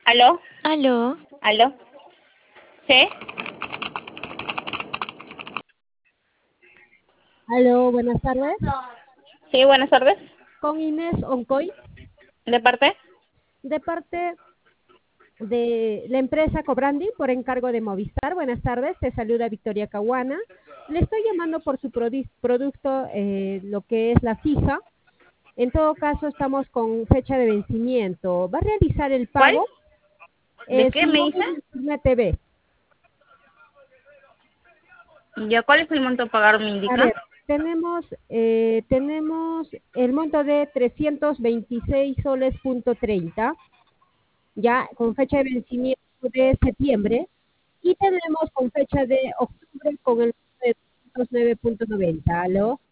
¿Aló? Aló, ¿Aló? ¿Sí? Aló, buenas tardes. Sí, buenas tardes. Con Inés Oncoy, ¿De parte? de parte de la empresa Cobrandi, por encargo de Movistar. Buenas tardes, te saluda Victoria Caguana. Le estoy llamando por su producto, lo que es la fija. En todo caso, estamos con fecha de vencimiento. ¿Va a realizar el ¿Cuál? pago? ¿De qué me dice? Simón Sigma TV. ¿Ya cuál es el monto a pagar, me A indica? ver, tenemos el monto de 326 soles punto 30, ya con fecha de vencimiento de septiembre, y tenemos con fecha de octubre con el monto de 209.90. ¿Aló?